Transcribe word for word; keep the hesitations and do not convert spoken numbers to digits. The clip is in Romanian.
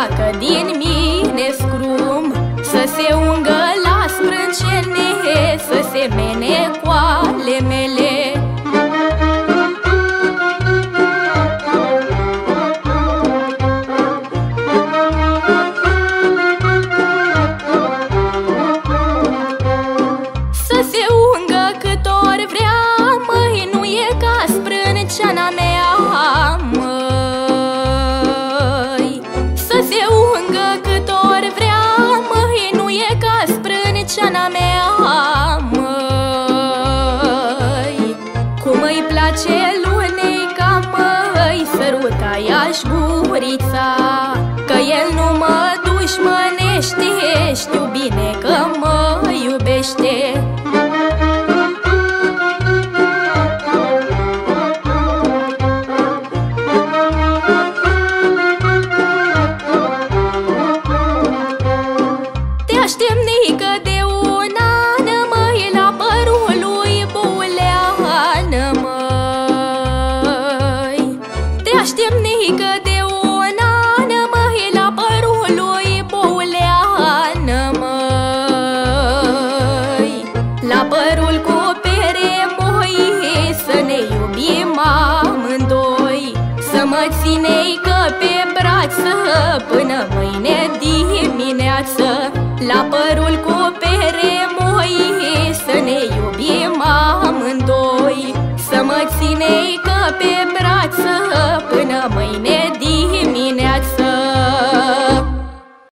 facă din mine scrum, să se ungă la sprâncene, să se mene cu ale mele. Să se ungă cât ori vrea, măi, nu e ca sprânceana mea, măi. Să se ungă cât ori vrea, măi, nu e ca sprânceana mea, măi. Cum îi place lunei ca, măi, săruta-i-aș gurița, că el nu mă dușmănește, știu bine că mă iubește. Te aștept, nică, de un an, măi, la părul lui Bulean, măi. Te aștept, nică, de un an, măi, la părul lui Bulean, măi. La părul cu pere, moi, să ne iubim amândoi, să mă ținei-că pe brață până mâine dimineață. La părul cu pere, moi, să ne iubim amândoi, să mă ținei-că pe brață până mâine dimineață.